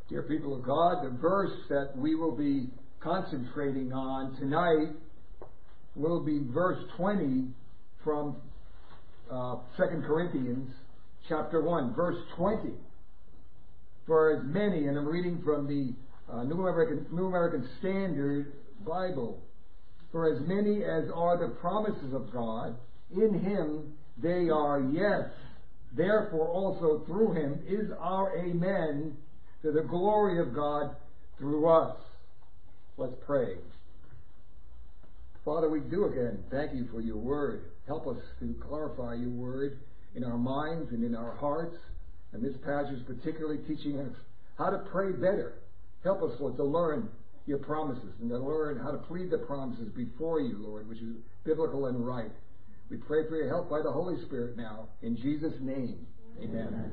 Dear people of God, the verse that we will be concentrating on tonight will be verse 20 from 2 Corinthians chapter 1, verse 20. For as many, and I'm reading from the New American Standard Bible, for as many as are the promises of God, in Him they are yes. Therefore also through Him is our amen, to the glory of God through us. Let's pray. Father, we do again thank you for your word. Help us to clarify your word in our minds and in our hearts. And this passage is particularly teaching us how to pray better. Help us, Lord, to learn your promises and to learn how to plead the promises before you, Lord, which is biblical and right. We pray for your help by the Holy Spirit now. In Jesus' name, amen.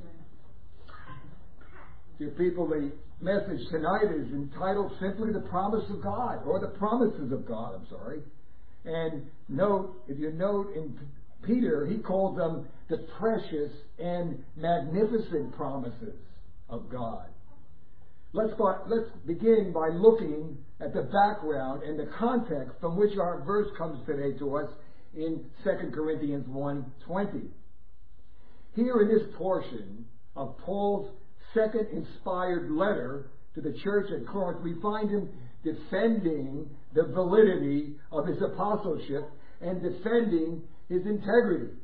Dear people, the message tonight is entitled simply The Promise of God, or The Promises of God, And if you note in Peter, he calls them the precious and magnificent promises of God. Let's begin by looking at the background and the context from which our verse comes today to us in 2 Corinthians 1:20. Here in this portion of Paul's second inspired letter to the church at Corinth, we find him defending the validity of his apostleship and defending his integrity.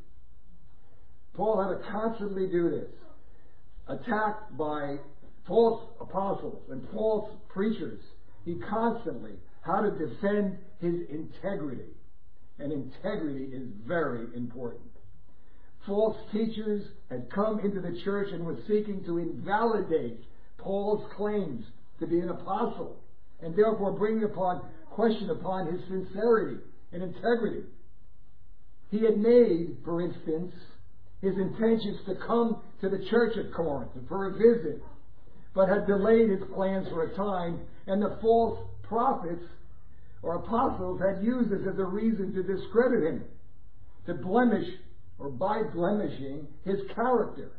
Paul had to constantly do this. Attacked by false apostles and false preachers, he constantly had to defend his integrity. And integrity is very important. False teachers had come into the church and were seeking to invalidate Paul's claims to be an apostle, and therefore bring question upon his sincerity and integrity. He had made, for instance, his intentions to come to the church at Corinth for a visit, but had delayed his plans for a time, and the false prophets or apostles had used this as a reason to discredit him, to blemish or by blemishing his character.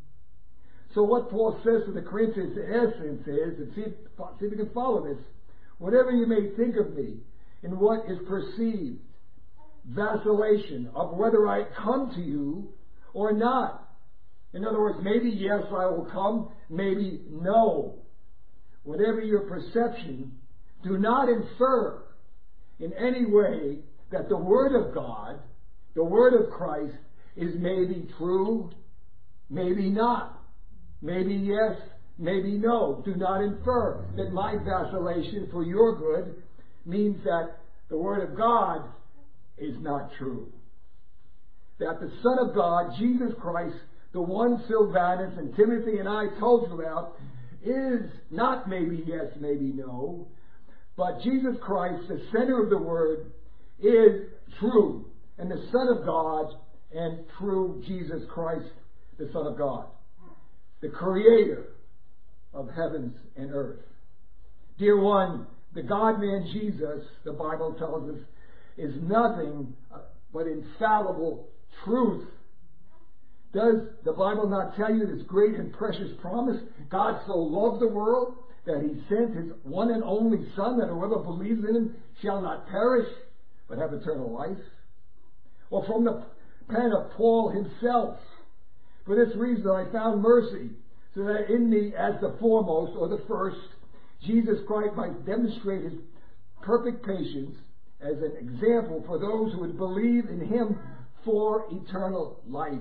So what Paul says to the Corinthians in essence is, and see if you can follow this, whatever you may think of me in what is perceived vacillation of whether I come to you or not. In other words, maybe yes, I will come, maybe no. Whatever your perception, do not infer in any way that the Word of God, the Word of Christ, is maybe true, maybe not. Maybe yes, maybe no. Do not infer that my vacillation for your good means that the Word of God is not true. That the Son of God, Jesus Christ, the one Silvanus and Timothy and I told you about, is not maybe yes, maybe no, but Jesus Christ, the center of the Word, is true, and the Son of God, and true Jesus Christ, the Son of God, the Creator of heavens and earth. Dear one, the God-man Jesus, the Bible tells us, is nothing but infallible truth. Does the Bible not tell you this great and precious promise? God so loved the world that He sent His one and only Son, that whoever believes in Him shall not perish, but have eternal life. Or from the pen of Paul himself, for this reason I found mercy, so that in me as the foremost, or the first, Jesus Christ might demonstrate His perfect patience as an example for those who would believe in Him for eternal life.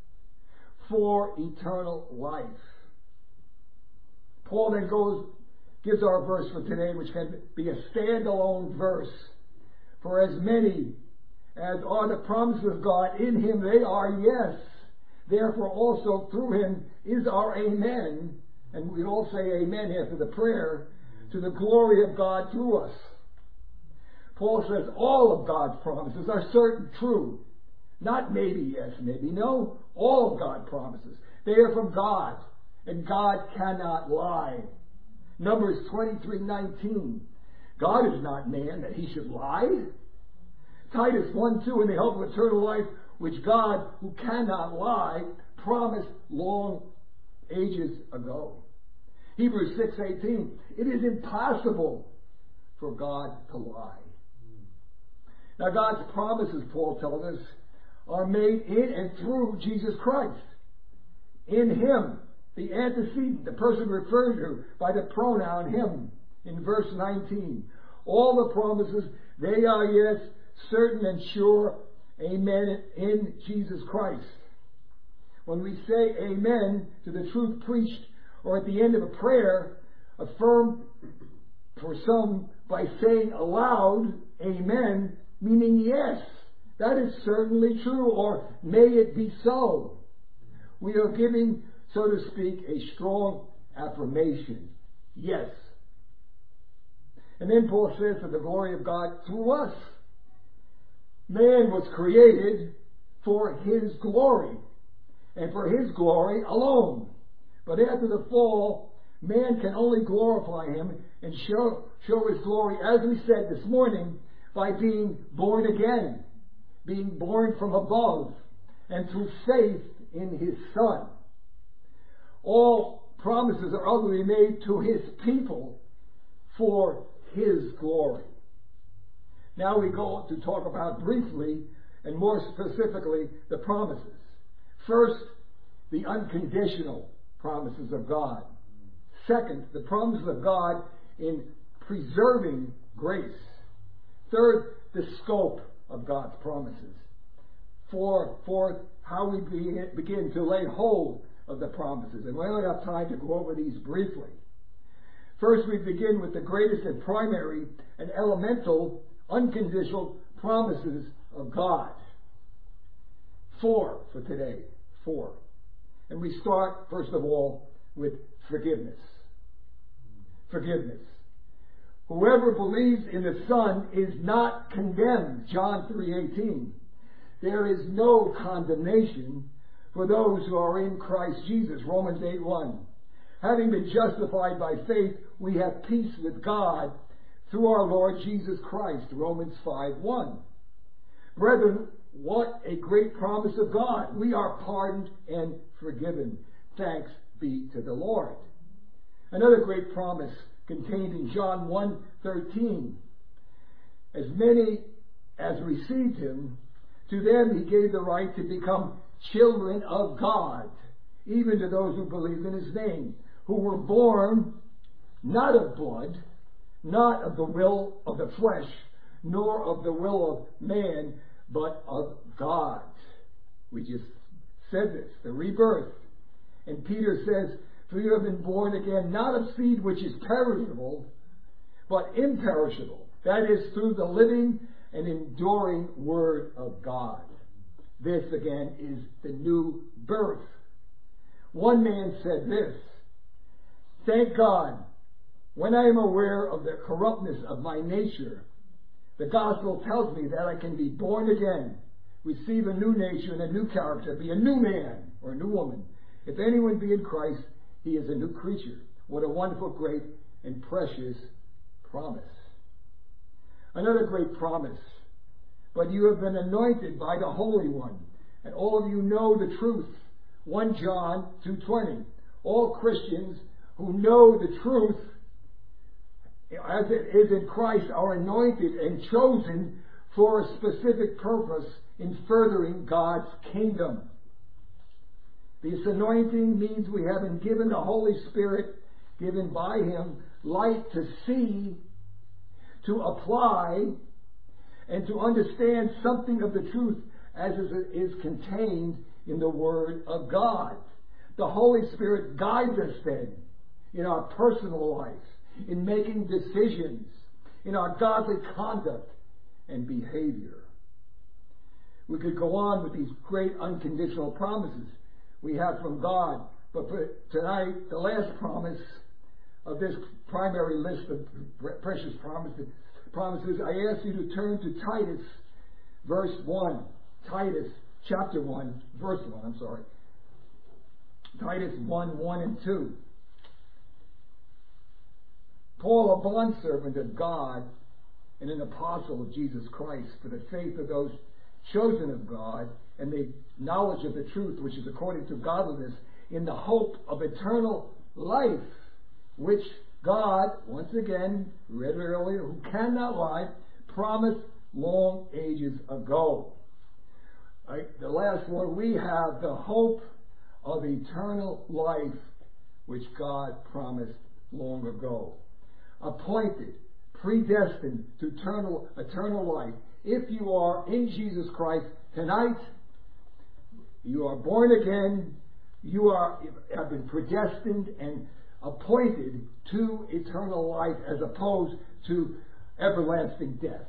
For eternal life. Paul then gives our verse for today, which can be a standalone verse. For as many as are the promises of God, in Him they are yes. Therefore also through Him is our amen. And we all say amen after the prayer, to the glory of God through us. Paul says all of God's promises are certain, true. Not maybe yes, maybe no. All of God's promises. They are from God. And God cannot lie. Numbers 23:19. God is not man that He should lie. Titus 1:2, in the hope of eternal life, which God, who cannot lie, promised long ages ago. Hebrews 6:18. It is impossible for God to lie. Now God's promises, Paul tells us, are made in and through Jesus Christ. In Him, the antecedent, the person referred to by the pronoun Him in verse 19. All the promises, they are yes, certain and sure, amen, in Jesus Christ. When we say amen to the truth preached, or at the end of a prayer, affirm for some by saying aloud, amen, meaning yes, that is certainly true, or may it be so. We are giving, so to speak, a strong affirmation. Yes. And then Paul says, for the glory of God through us. Man was created for His glory, and for His glory alone. But after the fall, man can only glorify Him and show His glory, as we said this morning, by being born again, being born from above, and through faith in His Son. All promises are ultimately made to His people for His glory. Now we go to talk about briefly and more specifically the promises. First, the unconditional promises of God. Second, the promises of God in preserving grace. Third, the scope of God's promises. Fourth, how we begin to lay hold of the promises. And we only have time to go over these briefly. First, we begin with the greatest and primary and elemental unconditional promises of God. 4 for today. 4. And we start, first of all, with forgiveness. Forgiveness. Whoever believes in the Son is not condemned. John 3:18. There is no condemnation for those who are in Christ Jesus. Romans 8:1. Having been justified by faith, we have peace with God through our Lord Jesus Christ. Romans 5:1. Brethren, what a great promise of God. We are pardoned and forgiven. Thanks be to the Lord. Another great promise contained in John 1:13. As many as received Him, to them He gave the right to become children of God, even to those who believe in His name, who were born not of blood, not of the will of the flesh, nor of the will of man, but of God. We just said this, the rebirth. And Peter says, for you have been born again, not of seed which is perishable, but imperishable. That is, through the living and enduring Word of God. This, again, is the new birth. One man said this, thank God, when I am aware of the corruptness of my nature, the gospel tells me that I can be born again, receive a new nature and a new character, be a new man or a new woman. If anyone be in Christ, he is a new creature. What a wonderful, great, and precious promise. Another great promise. But you have been anointed by the Holy One, and all of you know the truth. 1 John 2:20. All Christians who know the truth, as it is in Christ, are anointed and chosen for a specific purpose in furthering God's kingdom. This anointing means we have been given the Holy Spirit, given by Him, light to see, to apply, and to understand something of the truth as it is contained in the Word of God. The Holy Spirit guides us then in our personal life, in making decisions, in our godly conduct and behavior. We could go on with these great unconditional promises we have from God, but for tonight, the last promise of this primary list of precious promises, I ask you to turn to Titus, verse 1. Titus, chapter 1, verse 1, Titus 1 and 2. Paul, a bondservant of God and an apostle of Jesus Christ, for the faith of those chosen of God and the knowledge of the truth which is according to godliness, in the hope of eternal life, which God, once again, read it earlier, who cannot lie, promised long ages ago. The last one, we have the hope of eternal life, which God promised long ago. Appointed, predestined to eternal life. If you are in Jesus Christ tonight, you are born again, you have been predestined and appointed to eternal life as opposed to everlasting death.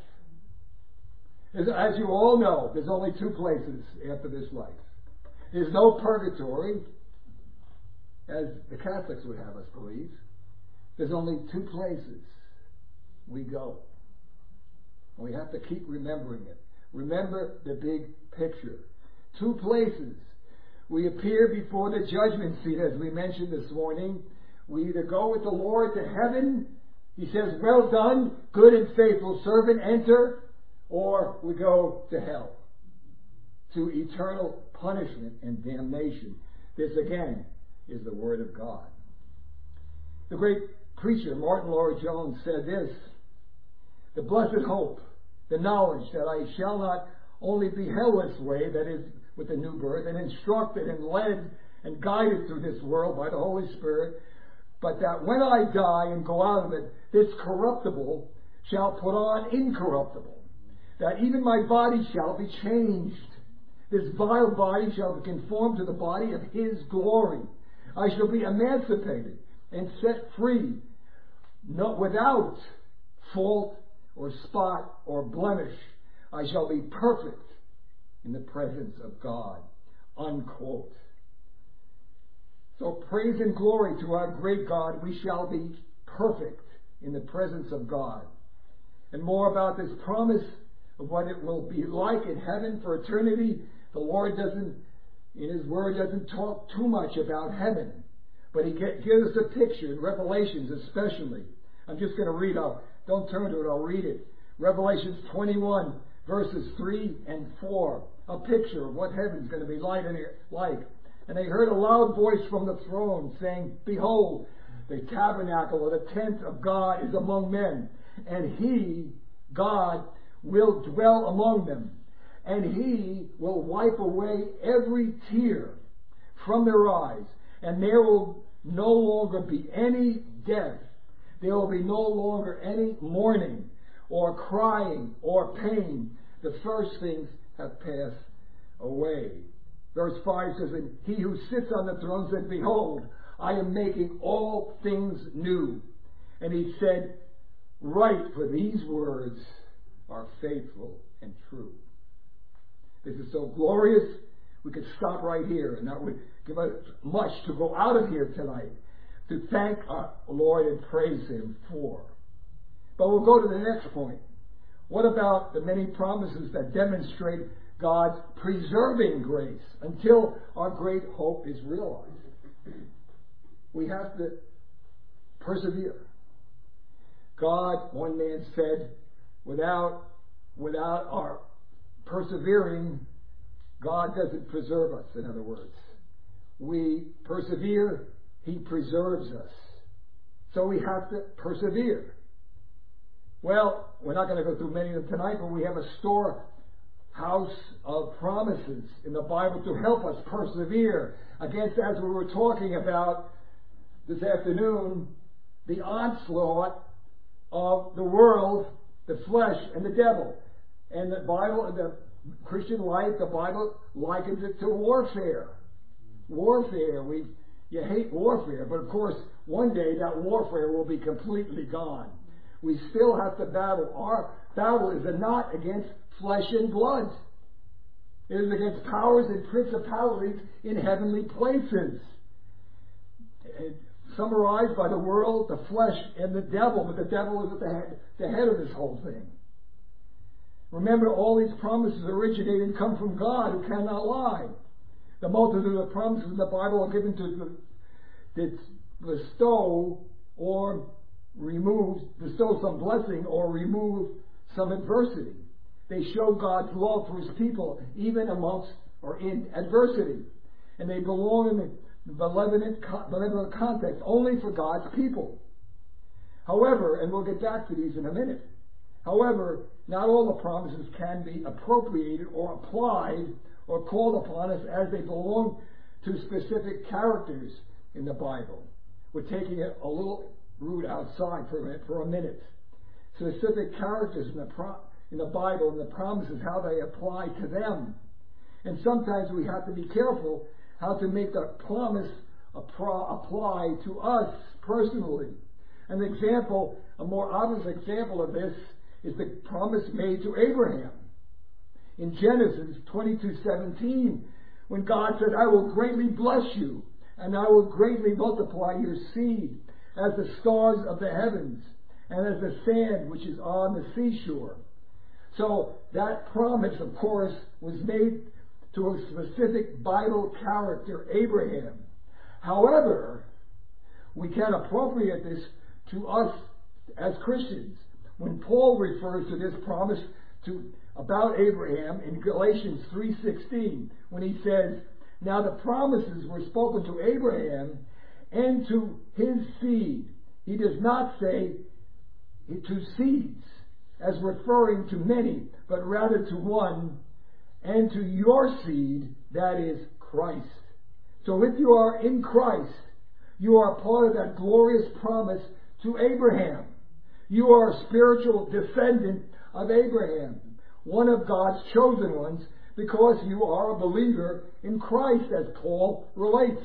As you all know, there's only two places after this life. There's no purgatory, as the Catholics would have us believe. There's only two places we go. And we have to keep remembering it. Remember the big picture. Two places. We appear before the judgment seat, as we mentioned this morning. We either go with the Lord to heaven, He says, well done, good and faithful servant, enter, or we go to hell, to eternal punishment and damnation. This again is the Word of God. The great preacher Martin Lloyd-Jones said this: the blessed hope, the knowledge that I shall not only be held this way, that is, with the new birth, and instructed and led and guided through this world by the Holy Spirit, but that when I die and go out of it, this corruptible shall put on incorruptible, that even my body shall be changed. This vile body shall be conformed to the body of His glory. I shall be emancipated and set free, not without fault or spot or blemish. I shall be perfect in the presence of God. Unquote. So praise and glory to our great God. We shall be perfect in the presence of God. And more about this promise of what it will be like in heaven for eternity. The Lord doesn't, in His Word, doesn't talk too much about heaven. But He gives us a picture, in Revelations especially. I'm just going to read out. Don't turn to it, I'll read it. Revelations 21, verses 3 and 4. A picture of what heaven's going to be like. And they heard a loud voice from the throne saying, behold, the tabernacle or the tent of God is among men. And He, God, will dwell among them. And He will wipe away every tear from their eyes. And there will no longer be any death. There will be no longer any mourning or crying or pain. The first things have passed away. Verse 5 says, and He who sits on the throne said, behold, I am making all things new. And He said, write, for these words are faithful and true. This is so glorious, we could stop right here, and that would give us much to go out of here tonight, to thank our Lord and praise Him for. But we'll go to the next point. What about the many promises that demonstrate God's preserving grace until our great hope is realized? We have to persevere. God, one man said, without our persevering, God doesn't preserve us, in other words. We persevere, He preserves us. So we have to persevere. Well, we're not going to go through many of them tonight, but we have a storehouse of promises in the Bible to help us persevere against, as we were talking about this afternoon, the onslaught of the world, the flesh, and the devil. And the Bible, the Christian life, the Bible likens it to warfare. Warfare. You hate warfare, but of course, one day that warfare will be completely gone. We still have to battle. Our battle is not against flesh and blood. It is against powers and principalities in heavenly places. Summarized by the world, the flesh, and the devil. But the devil is at the head of this whole thing. Remember, all these promises originate and come from God, who cannot lie. The multitude of promises in the Bible are given to bestow some blessing or remove some adversity. They show God's love for His people, even amongst or in adversity. And they belong in benevolent context, only for God's people. However, and we'll get back to these in a minute, however, not all the promises can be appropriated or applied or called upon us as they belong to specific characters in the Bible. We're taking it a little route outside for a minute. Specific characters in the Bible and the promises, how they apply to them. And sometimes we have to be careful how to make the promise apply to us personally. An example, a more obvious example of this, is the promise made to Abraham. In Genesis 22:17, when God said, I will greatly bless you, and I will greatly multiply your seed as the stars of the heavens, and as the sand which is on the seashore. So that promise, of course, was made to a specific Bible character, Abraham. However, we can appropriate this to us as Christians. When Paul refers to this promise about Abraham in Galatians 3:16, when he says, now the promises were spoken to Abraham and to his seed. He does not say to seeds as referring to many, but rather to one, and to your seed, that is Christ. So if you are in Christ, you are part of that glorious promise to Abraham. You are a spiritual descendant of Abraham, one of God's chosen ones, because you are a believer in Christ, as Paul relates.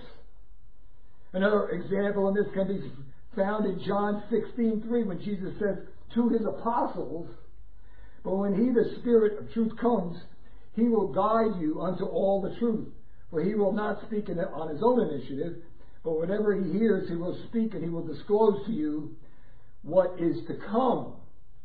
Another example in this can be found in John 16:3, when Jesus says to his apostles, but when he, the Spirit of truth, comes, he will guide you unto all the truth. For he will not speak on his own initiative, but whatever he hears, he will speak, and he will disclose to you what is to come.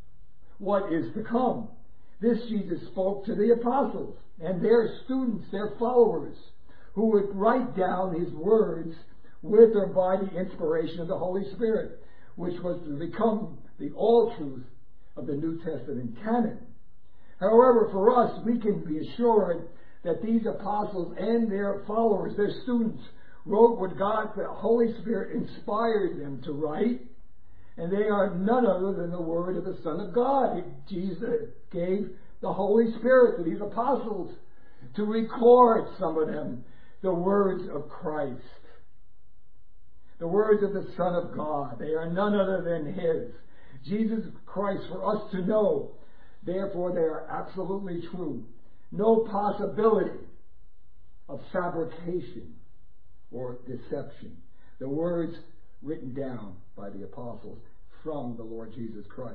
What is to come. This Jesus spoke to the apostles and their students, their followers, who would write down his words with or by the inspiration of the Holy Spirit, which was to become the all truth of the New Testament canon. However, for us, we can be assured that these apostles and their followers, their students, wrote what God, the Holy Spirit, inspired them to write, and they are none other than the word of the Son of God. Jesus gave the Holy Spirit to these apostles to record, some of them, the words of Christ. The words of the Son of God. They are none other than his. Jesus Christ, for us to know. Therefore, they are absolutely true. No possibility of fabrication or deception. The words written down by the apostles from the Lord Jesus Christ.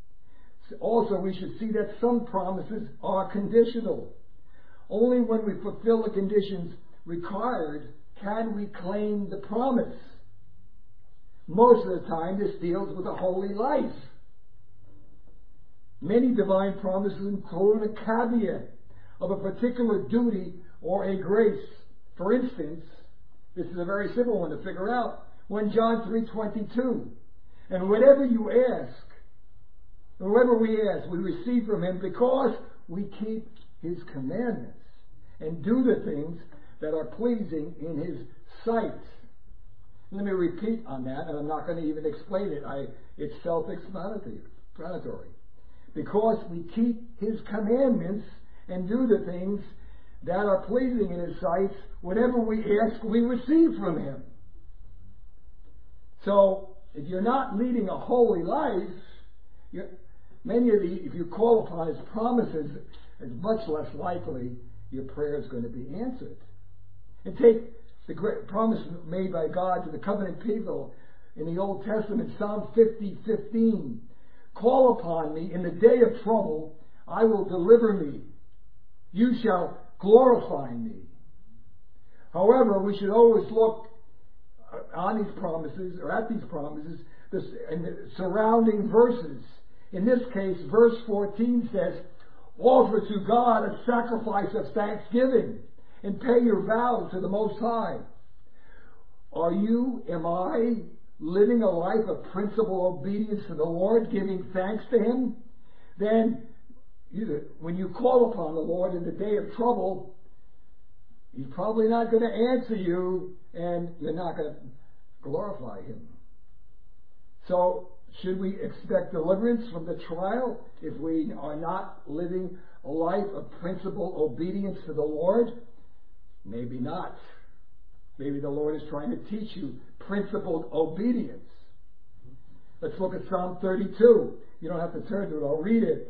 Also, we should see that some promises are conditional. Only when we fulfill the conditions required can we claim the promise. Most of the time, this deals with a holy life. Many divine promises include a caveat of a particular duty or a grace. For instance, this is a very simple one to figure out. When John 3:22, and whatever you ask, whatever we ask, we receive from him because we keep his commandments and do the things that are pleasing in his sight. Let me repeat on that, and I'm not going to even explain it. It's self-explanatory. Because we keep his commandments and do the things that are pleasing in his sight, whatever we ask, we receive from him. So, if you're not leading a holy life, if you call upon his promises, it's much less likely your prayer is going to be answered. And take the great promise made by God to the covenant people in the Old Testament, Psalm 50:15. Call upon me in the day of trouble, I will deliver me. You shall glorify me. However, we should always look on these promises, or at these promises, and the surrounding verses. In this case, verse 14 says, offer to God a sacrifice of thanksgiving and pay your vows to the Most High. Am I living a life of principal obedience to the Lord, giving thanks to him? Then, when you call upon the Lord in the day of trouble, he's probably not going to answer you and you're not going to glorify Him. So, should we expect deliverance from the trial if we are not living a life of principled obedience to the Lord? Maybe not. Maybe the Lord is trying to teach you principled obedience. Let's look at Psalm 32. You don't have to turn to it, I'll read it.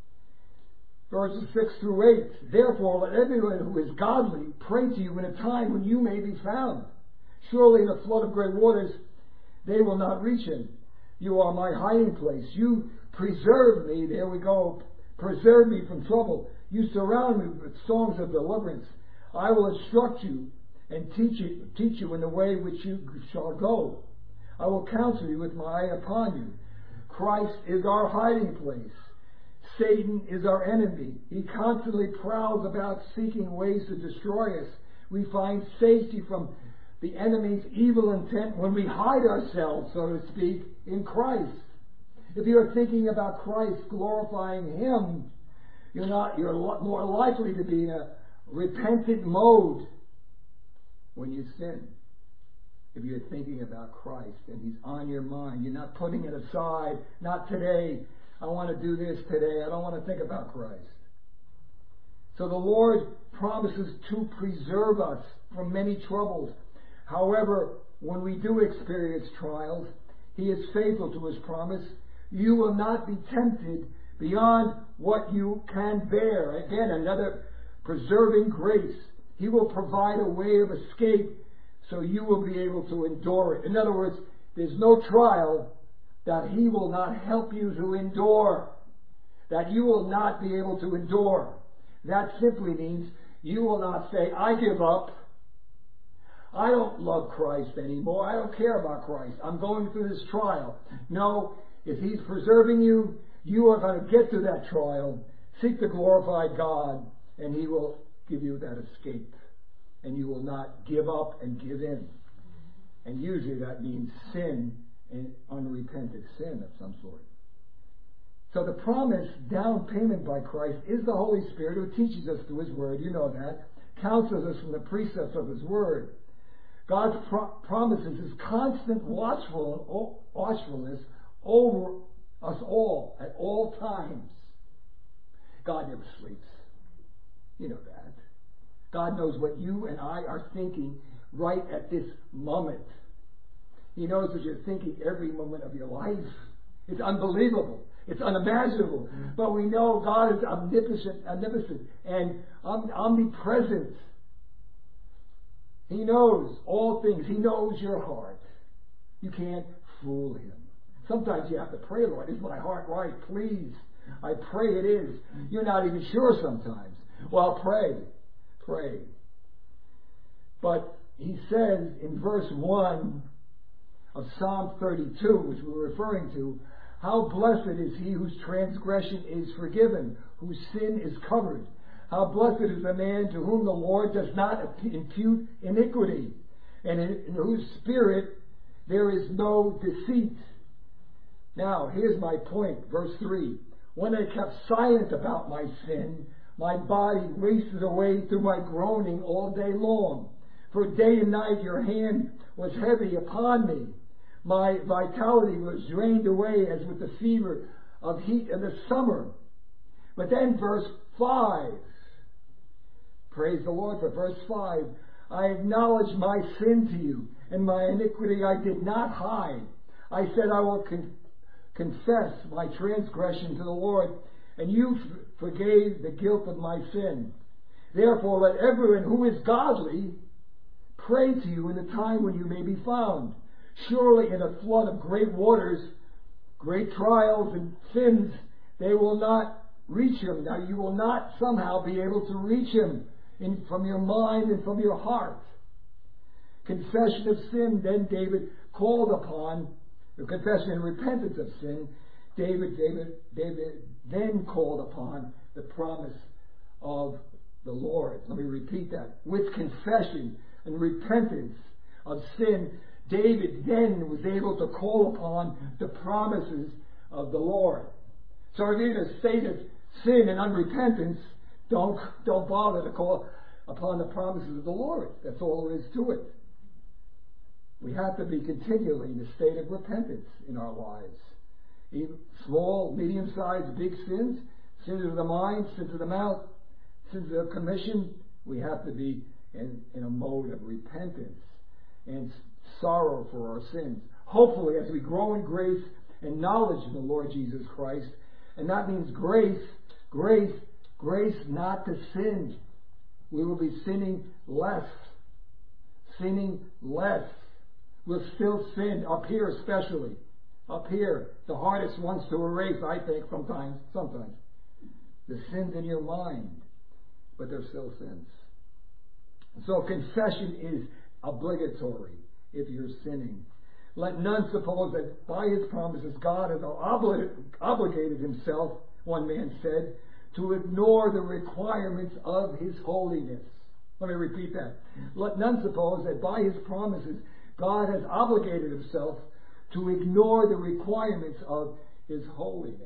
Verses 6 through 8. Therefore, let everyone who is godly pray to you in a time when you may be found. Surely in a flood of great waters they will not reach him. You are my hiding place. You preserve me. There we go. Preserve me from trouble. You surround me with songs of deliverance. I will instruct you and teach you in the way which you shall go. I will counsel you with my eye upon you. Christ is our hiding place. Satan is our enemy. He constantly prowls about seeking ways to destroy us. We find safety from the enemy's evil intent when we hide ourselves, so to speak, in Christ. If you're thinking about Christ, glorifying Him, you're more likely to be in a repentant mode when you sin. If you're thinking about Christ and He's on your mind, you're not putting it aside. Not today. I want to do this today. I don't want to think about Christ. So the Lord promises to preserve us from many troubles. However, when we do experience trials, He is faithful to His promise. You will not be tempted beyond what you can bear. Again, another preserving grace. He will provide a way of escape so you will be able to endure it. In other words, there's no trial that He will not help you to endure, that you will not be able to endure. That simply means you will not say, I give up. I don't love Christ anymore. I don't care about Christ. I'm going through this trial. No, if He's preserving you, you are going to get through that trial. Seek to glorify God, and He will give you that escape. And you will not give up and give in. And usually that means sin, and unrepented sin of some sort. So the promised down payment by Christ is the Holy Spirit who teaches us through His Word. You know that. Counsels us from the precepts of His Word. God's promises His constant watchfulness over us all at all times. God never sleeps. You know that. God knows what you and I are thinking right at this moment. He knows what you're thinking every moment of your life. It's unbelievable. It's unimaginable. But we know God is omnipotent and omnipresent. He knows all things. He knows your heart. You can't fool Him. Sometimes you have to pray, Lord, is my heart right? Please. I pray it is. You're not even sure sometimes. Well, pray. Pray. But He says in verse 1 of Psalm 32, which we're referring to, how blessed is he whose transgression is forgiven, whose sin is covered. How blessed is the man to whom the Lord does not impute iniquity, and in whose spirit there is no deceit. Now, here's my point, verse 3. When I kept silent about my sin, my body wasted away through my groaning all day long. For day and night your hand was heavy upon me. My vitality was drained away as with the fever of heat in the summer. But then verse 5. Praise the Lord for verse 5. I acknowledged my sin to you, and my iniquity I did not hide. I said I will confess my transgression to the Lord, and you forgave the guilt of my sin. Therefore let everyone who is godly pray to you in the time when you may be found. Surely in a flood of great waters, great trials and sins, they will not reach him. Now you will not somehow be able to reach him from your mind and from your heart. Confession of sin, then David called upon, the confession and repentance of sin, David then called upon the promise of the Lord. Let me repeat that. With confession and repentance of sin, David then was able to call upon the promises of the Lord. So if you're in a state of sin and unrepentance, don't bother to call upon the promises of the Lord. That's all there is to it. We have to be continually in a state of repentance in our lives. Even small, medium-sized, big sins, sins of the mind, sins of the mouth, sins of commission, we have to be in a mode of repentance and sorrow for our sins. Hopefully, as we grow in grace and knowledge of the Lord Jesus Christ, and that means grace not to sin. We will be sinning less. We'll still sin, up here especially. Up here, the hardest ones to erase, I think, sometimes. The sins in your mind, but they're still sins. So confession is obligatory if you're sinning. Let none suppose that by his promises God has obligated himself, one man said, to ignore the requirements of his holiness. Let me repeat that. Let none suppose that by his promises God has obligated himself to ignore the requirements of his holiness.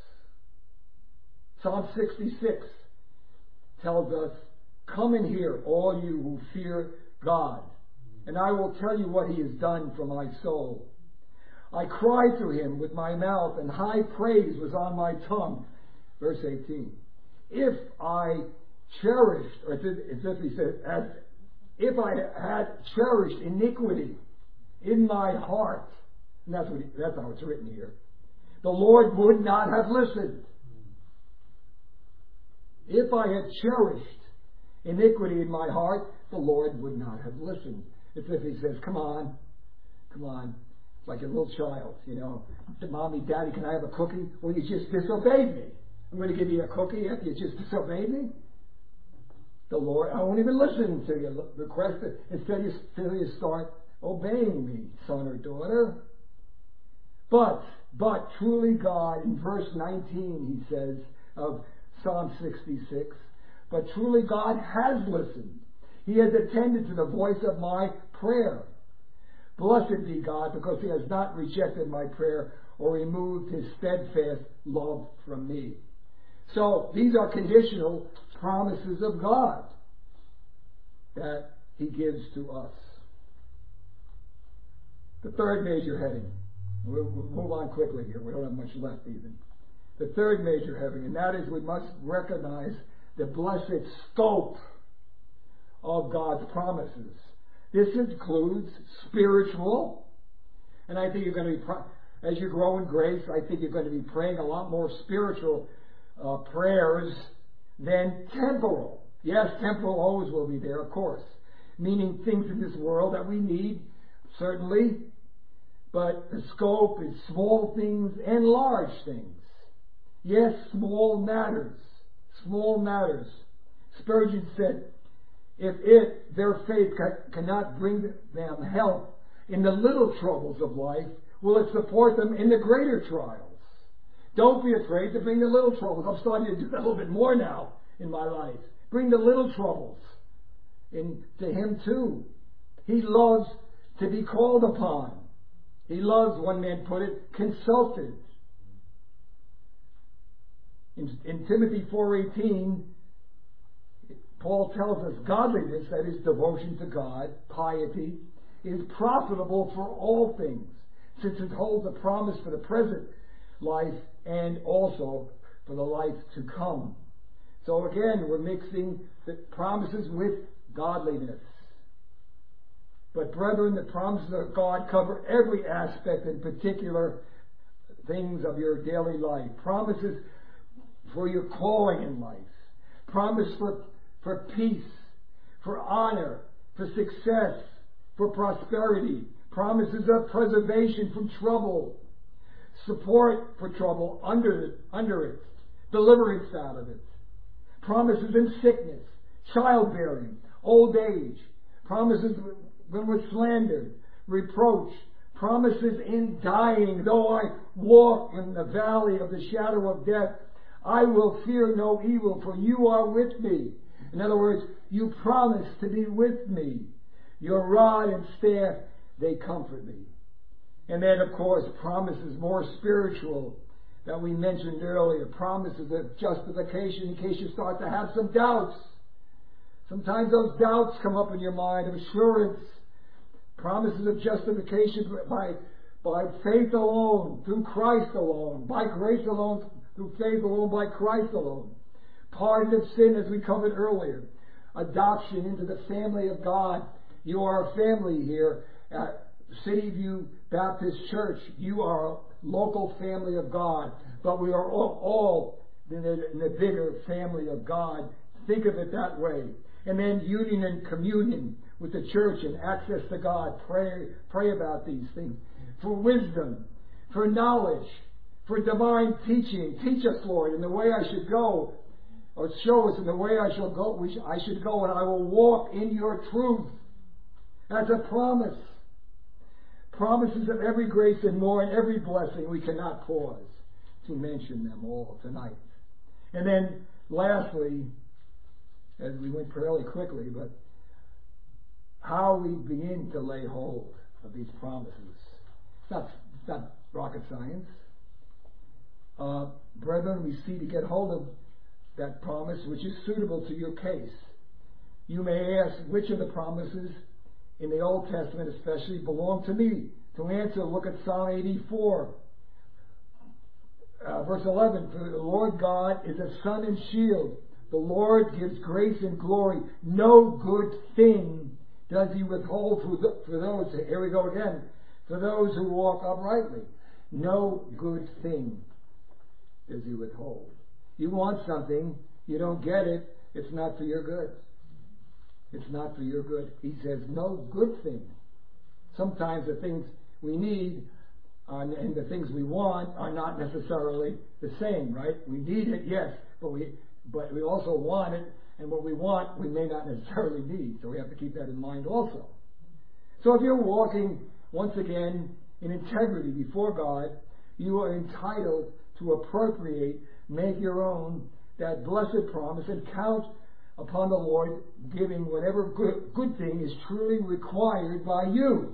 Psalm 66 tells us, "Come and hear, all you who fear God, and I will tell you what he has done for my soul. I cried to him with my mouth, and high praise was on my tongue." Verse 18. If I cherished, or as if he said, if I had cherished iniquity in my heart, and that's how it's written here, the Lord would not have listened. If I had cherished iniquity in my heart, the Lord would not have listened. It's as if he says, come on. It's like a little child, Mommy, Daddy, can I have a cookie? Well, you just disobeyed me. I'm going to give you a cookie after you just disobeyed me? The Lord, I won't even listen to your request until you start obeying me, son or daughter. But truly God, in verse 19 he says of Psalm 66, but truly God has listened. He has attended to the voice of my prayer. Blessed be God, because he has not rejected my prayer or removed his steadfast love from me. So these are conditional promises of God that he gives to us. The third major heading. We'll move on quickly here. We don't have much left even. The third major heading, and that is we must recognize the blessed scope of God's promises. This includes spiritual, and I think you're going to be, as you grow in grace, I think you're going to be praying a lot more spiritual prayers than temporal. Yes, temporal always will be there, of course, meaning things in this world that we need, certainly, but the scope is small things and large things. Yes, small matters. Spurgeon said, if their faith cannot bring them help in the little troubles of life, will it support them in the greater trials? Don't be afraid to bring the little troubles. I'm starting to do that a little bit more now in my life. Bring the little troubles to him too. He loves to be called upon. He loves, one man put it, consulted. In Timothy 4:18, Paul tells us godliness, that is devotion to God, piety, is profitable for all things, since it holds a promise for the present life and also for the life to come. So again, we're mixing the promises with godliness. But brethren, the promises of God cover every aspect and particular things of your daily life. Promises for your calling in life. Promise for peace, for honor, for success, for prosperity. Promises of preservation from trouble. Support for trouble under it. Deliverance out of it. Promises in sickness, childbearing, old age. Promises when we're slandered, reproach. Promises in dying. Though I walk in the valley of the shadow of death, I will fear no evil, for you are with me. In other words, you promise to be with me. Your rod and staff, they comfort me. And then, of course, promises more spiritual that we mentioned earlier. Promises of justification in case you start to have some doubts. Sometimes those doubts come up in your mind of assurance. Promises of justification by faith alone, through Christ alone, by grace alone, through faith alone, by Christ alone. Pardon of sin, as we covered earlier. Adoption into the family of God. You are a family here at City View Baptist Church. You are a local family of God, but we are all in the bigger family of God. Think of it that way. And then union and communion with the church and access to God. Pray about these things. For wisdom, for knowledge, for divine teaching. Teach us, Lord, in the way I should go, or show us in the way I shall go. I should go, and I will walk in your truth. That's a promise. Promises of every grace and more, and every blessing. We cannot pause to mention them all tonight. And then, lastly, as we went fairly quickly, but how we begin to lay hold of these promises. It's not rocket science. Brethren, we see to get hold of that promise which is suitable to your case. You may ask, which of the promises in the Old Testament especially belong to me? To answer, look at Psalm 84. Verse 11, for the Lord God is a sun and shield. The Lord gives grace and glory. No good thing does he withhold for those, here we go again, for those who walk uprightly. No good thing does he withhold. You want something, you don't get it, it's not for your good. It's not for your good. He says no good thing. Sometimes the things we need and the things we want are not necessarily the same, right? We need it, yes, but we also want it, and what we want we may not necessarily need. So we have to keep that in mind also. So if you're walking, once again, in integrity before God, you are entitled to appropriate, make your own, that blessed promise, and count upon the Lord giving whatever good thing is truly required by you.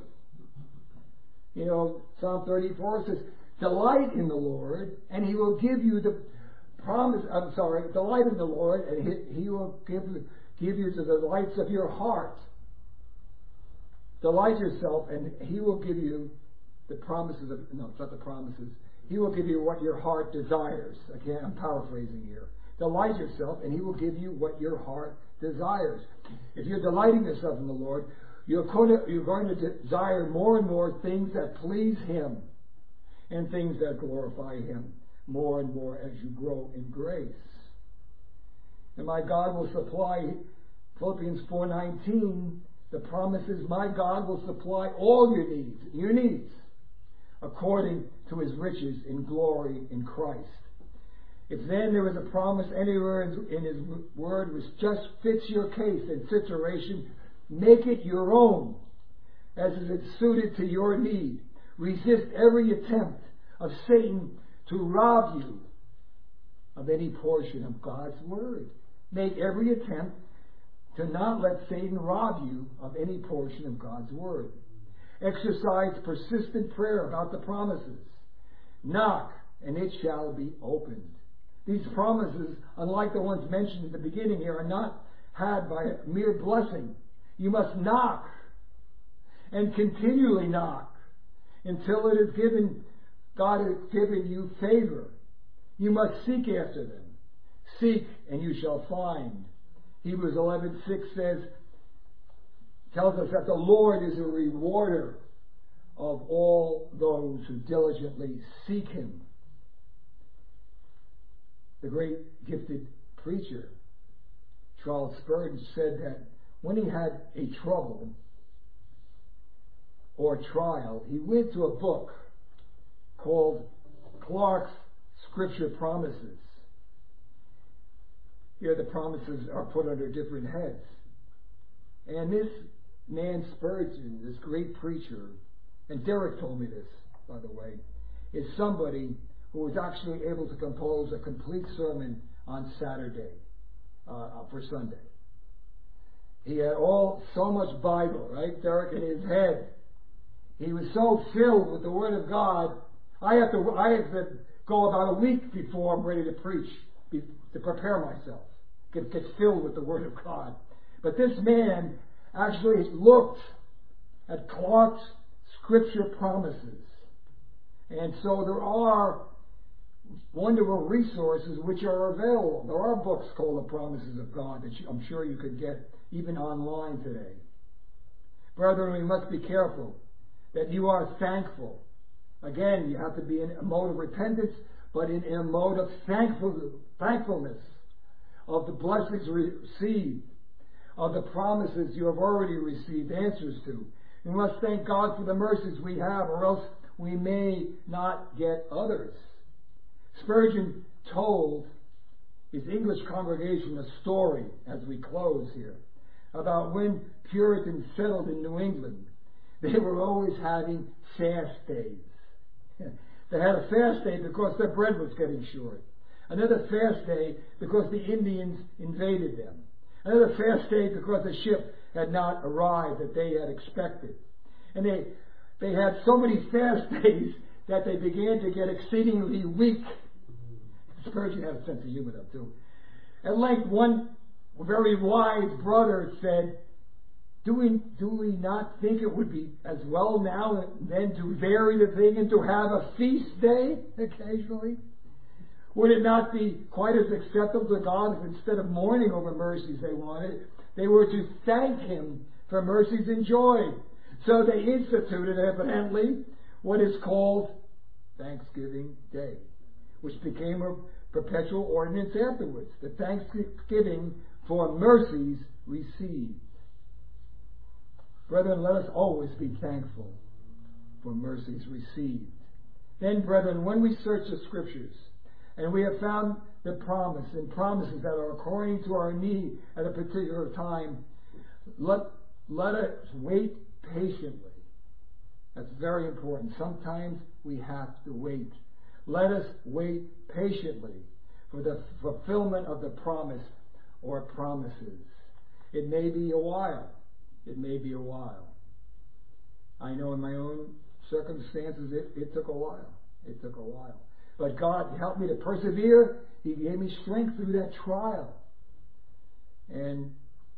You know, Psalm 34 says, delight in the Lord, and he will give you the promise, delight in the Lord, and he will give you to the delights of your heart. Delight yourself, and he will give you the promises of, no, it's not the promises. He will give you what your heart desires. Again, I'm paraphrasing here. Delight yourself, and he will give you what your heart desires. If you're delighting yourself in the Lord, you're going to desire more and more things that please him and things that glorify him more and more as you grow in grace. And my God will supply, Philippians 4:19, the promise is my God will supply all your needs, according to his riches in glory in Christ. If then there is a promise anywhere in his word which just fits your case and situation, make it your own, as is it suited to your need. Resist every attempt of Satan to rob you of any portion of God's word. Make every attempt to not let Satan rob you of any portion of God's word. Exercise persistent prayer about the promises. Knock, and it shall be opened. These promises, unlike the ones mentioned at the beginning here, are not had by a mere blessing. You must knock and continually knock until it is given, God has given you favor. You must seek after them. Seek and you shall find. Hebrews 11:6 tells us that the Lord is a rewarder of all those who diligently seek him. The great gifted preacher Charles Spurgeon said that when he had a trouble or trial, he went to a book called Clark's Scripture Promises. Here the promises are put under different heads. And this man Spurgeon, this great preacher, and Derek told me this, by the way, is somebody who was actually able to compose a complete sermon on Saturday for Sunday. He had so much Bible, right, Derek, in his head. He was so filled with the Word of God. I have to go about a week before I'm ready to preach, to prepare myself, get filled with the Word of God. But this man actually looked at Clark's Scripture Promises. And so there are wonderful resources which are available. There are books called The Promises of God that I'm sure you could get even online today. Brethren, we must be careful that you are thankful. Again, you have to be in a mode of repentance, but in a mode of thankfulness of the blessings received, of the promises you have already received answers to. We must thank God for the mercies we have, or else we may not get others. Spurgeon told his English congregation a story, as we close here, about when Puritans settled in New England. They were always having fast days. They had a fast day because their bread was getting short. Another fast day because the Indians invaded them. Another fast day because the ship had not arrived that they had expected. And they had so many fast days that they began to get exceedingly weak. Spurgeon had a sense of humor, though, too. At length, one very wise brother said, Do we not think it would be as well now and then to vary the thing and to have a feast day occasionally? Would it not be quite as acceptable to God if instead of mourning over mercies they wanted, they were to thank Him for mercies and joy? So they instituted, evidently, what is called Thanksgiving Day, which became a perpetual ordinance afterwards. The thanksgiving for mercies received. Brethren, let us always be thankful for mercies received. Then, brethren, when we search the Scriptures and we have found the promise and promises that are according to our need at a particular time, let us wait patiently. That's very important. Sometimes we have to wait. Let us wait patiently for the fulfillment of the promise or promises. It may be a while. It may be a while. I know in my own circumstances it took a while. It took a while. But God helped me to persevere. He gave me strength through that trial. And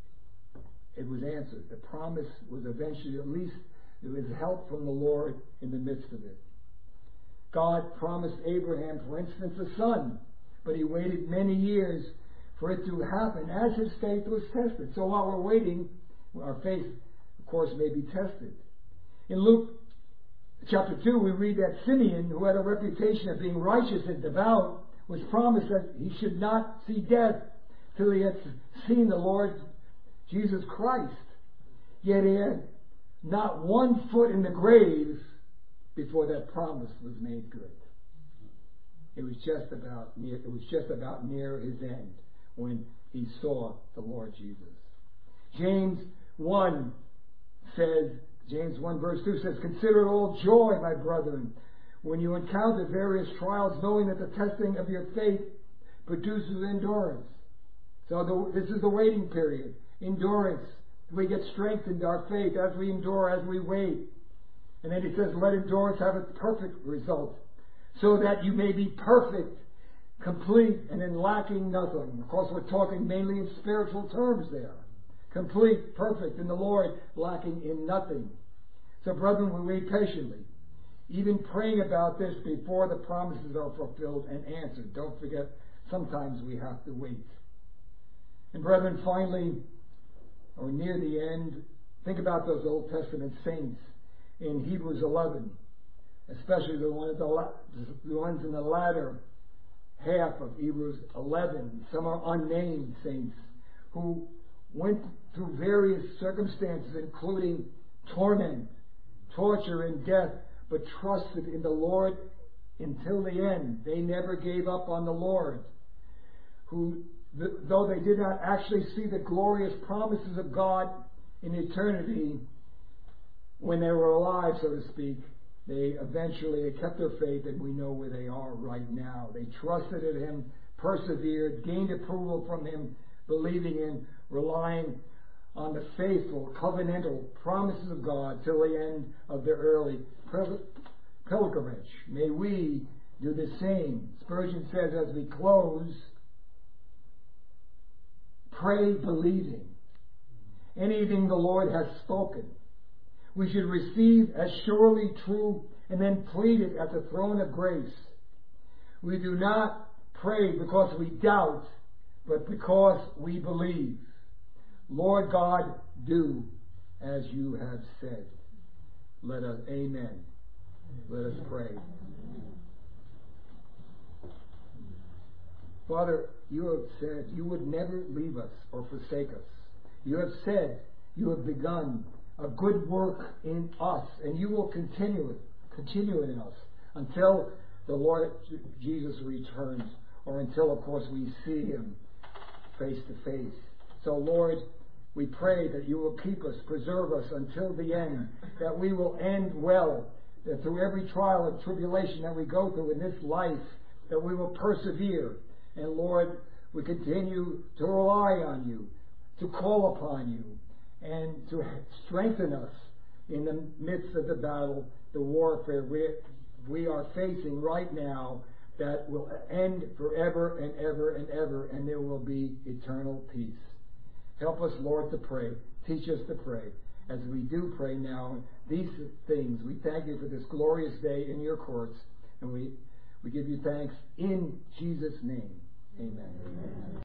it was answered. The promise was eventually, at least, it was help from the Lord in the midst of it. God promised Abraham, for instance, a son, but he waited many years for it to happen as his faith was tested. So while we're waiting, our faith, of course, may be tested. In Luke chapter 2, we read that Simeon, who had a reputation of being righteous and devout, was promised that he should not see death till he had seen the Lord Jesus Christ. Yet he had not one foot in the grave before that promise was made good. It was just about near his end when he saw the Lord Jesus. James 1 verse 2 says, Consider it all joy, my brethren, when you encounter various trials, knowing that the testing of your faith produces endurance. So this is the waiting period. Endurance. We get strengthened our faith as we endure, as we wait. And then he says, let endurance have its perfect result, so that you may be perfect, complete, and in lacking nothing. Of course, we're talking mainly in spiritual terms there. Complete, perfect in the Lord, lacking in nothing. So, brethren, we wait patiently, even praying about this before the promises are fulfilled and answered. Don't forget, sometimes we have to wait. And, brethren, finally, or near the end, think about those Old Testament saints in Hebrews 11, especially the ones in the latter half of Hebrews 11. Some are unnamed saints who went through various circumstances, including torment, torture, and death, but trusted in the Lord until the end. They never gave up on the Lord. Who, though they did not actually see the glorious promises of God in eternity when they were alive, so to speak, they kept their faith, and we know where they are right now. They trusted in Him, persevered, gained approval from Him, believing in, relying on the faithful, covenantal promises of God till the end of their early pilgrimage. May we do the same. Spurgeon says as we close, pray believing. Anything the Lord has spoken, we should receive as surely true and then plead it at the throne of grace. We do not pray because we doubt, but because we believe. Lord God, do as you have said. Let us, amen. Let us pray. Father, you have said you would never leave us or forsake us. You have said you have begun a good work in us, and you will continue it in us until the Lord Jesus returns, or until, of course, we see him face to face. So, Lord, we pray that you will keep us, preserve us until the end, that we will end well, that through every trial and tribulation that we go through in this life, that we will persevere. And Lord, we continue to rely on you, to call upon you, and to strengthen us in the midst of the battle, the warfare we are facing right now, that will end forever and ever and ever, and there will be eternal peace. Help us, Lord, to pray. Teach us to pray. As we do pray now, these things, we thank you for this glorious day in your courts, and we give you thanks in Jesus' name. Amen. Amen.